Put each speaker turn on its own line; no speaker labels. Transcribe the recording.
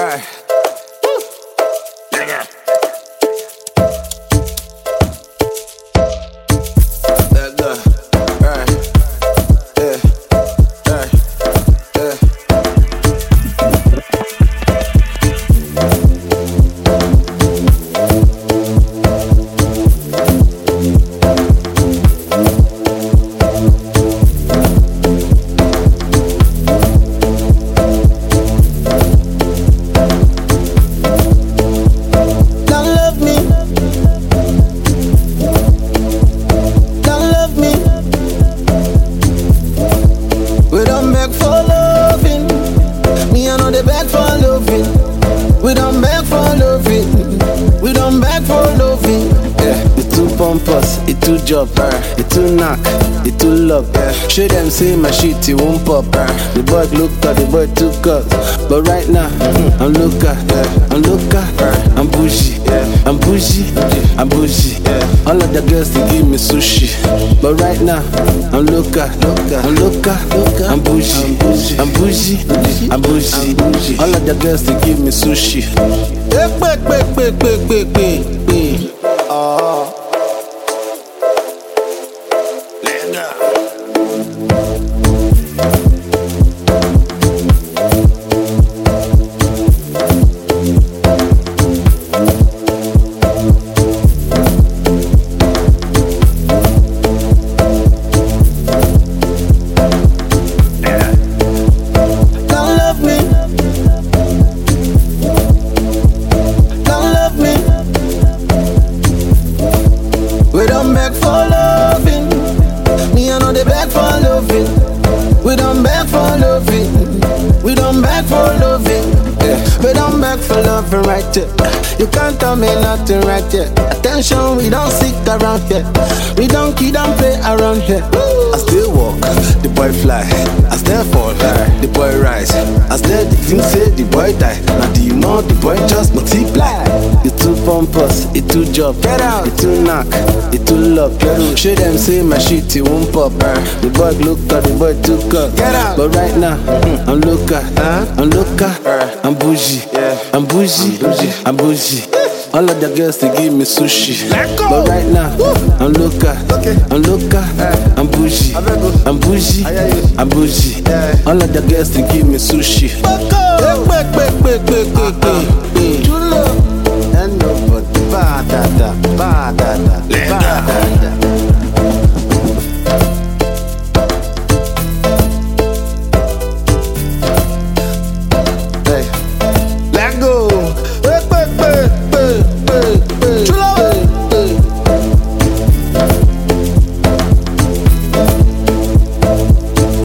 We don't beg for loving. We don't beg for loving.
Yeah, it too pompous, it too job, it too knock, it too love. Show them say my shit, it won't pop. The boy look at the boy too cut. But right now, I'm looker, I'm bougie, I'm bougie, I'm bougie. All of the girls they give me sushi. But right now, I'm looker, I'm bougie, I'm bougie, I'm bougie. All of the girls they give me sushi.
We don't beg for loving. Me I know they beg for loving. We don't beg for loving. We don't beg for loving. We don't beg for loving right here. You can't tell me nothing right here. Attention, we don't sit around here. We don't kid and play around here.
I still walk, the boy fly. I still fall, the boy rise. I still the thing say the boy die. Now the more the boy just multiply. It too pompous, it too job.
Get out.
It too knock, it too love. Show them say my shit, it won't pop. The boy look at the boy too cut.
Get out.
But right now, I'm looker, I'm bougie, I'm bougie, I'm bougie. All of the girls they give me sushi. But right now, I'm looker, I'm bougie, I'm bougie, I'm bougie. All of the girls they give me sushi.